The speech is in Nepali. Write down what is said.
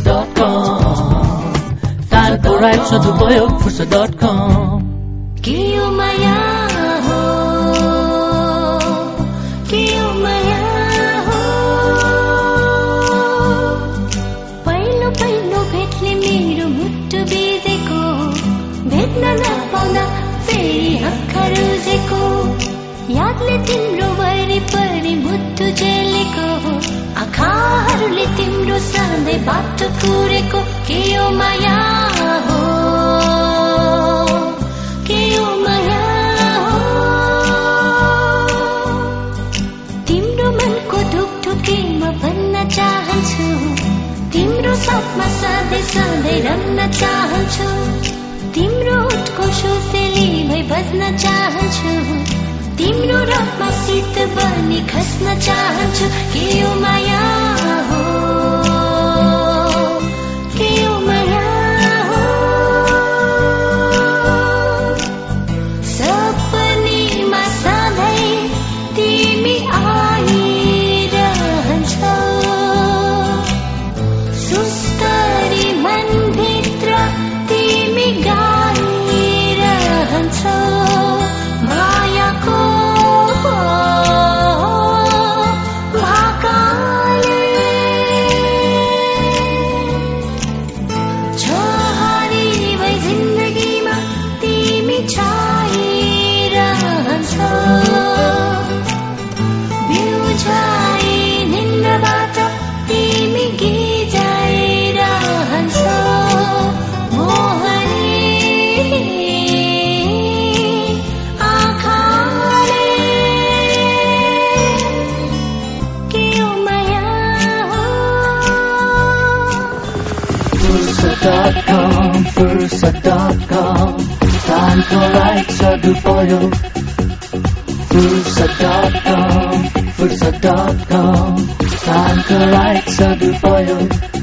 fursa.com सालको राइट सदुपयोग fursa.com के यो माया हो के यो माया हो पहिलो पहिलो भेटले मेरो मुटु बिजेको भेट्न नपाउँदा फेरि आँखा रुजेको यादले तिम्रो वरिपरि मुटु जेलेको आँखाहरूले तिम्रो सधैँ बाटो कुरेको के यो माया हो के यो माया हो तिम्रो मनको ढुकढुकी म भन्न चाहन्छु तिम्रो साथमा सधैँ सधैँ रम्न चाहन्छु तिम्रो ओठको सुसेली भई बज्न चाहन्छु तिम्रो रथमा शीत बनी खस्न चाहन्छु के यो माया हो के यो माया हो सपनीमा सधैँ तिमी आइरहन्छौ सुस्तरी मनभित्र तिमी गाइरहन्छौ मायाको भाकाले छहारी भई जिन्दगीमा तिमी छाइरहन्छौ बिउझाइ निन्द्राबाट तिमी गिजाइरहन्छौ मोहनी fursa.com सालको राइट सदुपयोग fursa.com सालको राइट सदुपयोग